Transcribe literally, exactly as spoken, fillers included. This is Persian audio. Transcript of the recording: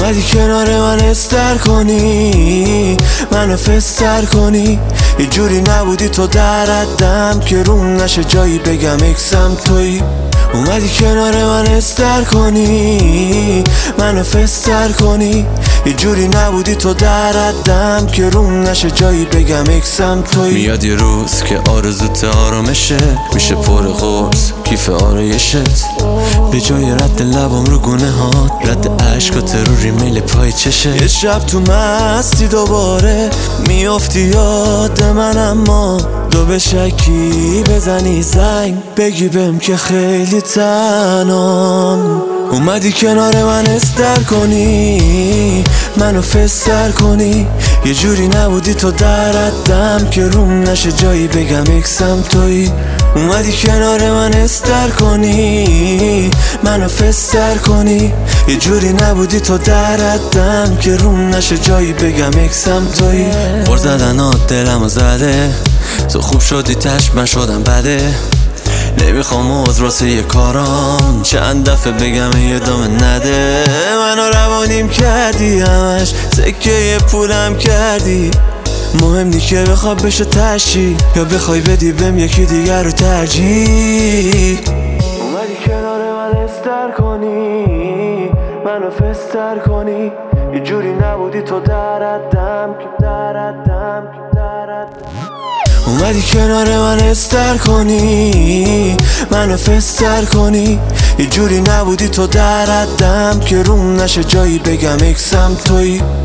اومدی کنار من استر کنی، منو فستر کنی. یه جوری نبودی تو در حدم که روم نشه جایی بگم اکسم تویی. اومدی کنار من استر کنی، منو فستر کنی. یه جوری نبودی تو در حدم که روم نشه جایی بگم اکسم تویی. میاد یه روز که آرزوت آرامشه، میشه پر قرص کیف آرایشت. به جای رد لبام رو گونه هات، رد عشقات رو ریمیل پای چشه. یه شب تو مستی دوباره میافتی یاد من، اما دو به شکی بزنی زنگ بگی بهم که خیلی تنام. اومدی کنار من استر کنی، منو فستر کنی. یه جوری نبودی تو در حدم که روم نشه جایی بگم اکسم تویی. اومدی کنار من استر کنی، منو فستر کنی. یه جوری نبودی تو در حدم که روم نشه جایی بگم اکسم تویی. خور زدنات دلمو زده، تو خوب شدی تش من شدم بده. نمیخوام عذر واسه یه کارام، چند دفعه بگم یه دامه نده. منو روانیم کردی همش، سکه یه پولم کردی. مهم نی که بخواب بشه تشی، یا بخوای بدی بهم یکی دیگر رو ترجیح. اومدی کنار من استر کنی، منو فستر کنی. یه جوری نبودی تو در حدم که در حدم که در حدم. اومدی کنار من استر کنی، منو فستر کنی. یه جوری نبودی تو در حدم که روم نشه جایی بگم اکسم تویی.